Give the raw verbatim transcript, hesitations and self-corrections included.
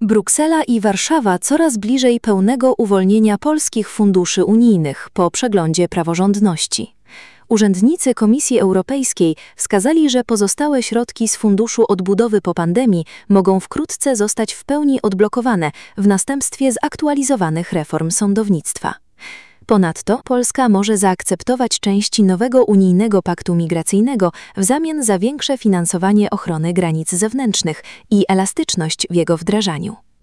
Bruksela i Warszawa coraz bliżej pełnego uwolnienia polskich funduszy unijnych po przeglądzie praworządności. Urzędnicy Komisji Europejskiej wskazali, że pozostałe środki z Funduszu Odbudowy po pandemii mogą wkrótce zostać w pełni odblokowane w następstwie zaktualizowanych reform sądownictwa. Ponadto Polska może zaakceptować części nowego unijnego paktu migracyjnego w zamian za większe finansowanie ochrony granic zewnętrznych i elastyczność w jego wdrażaniu.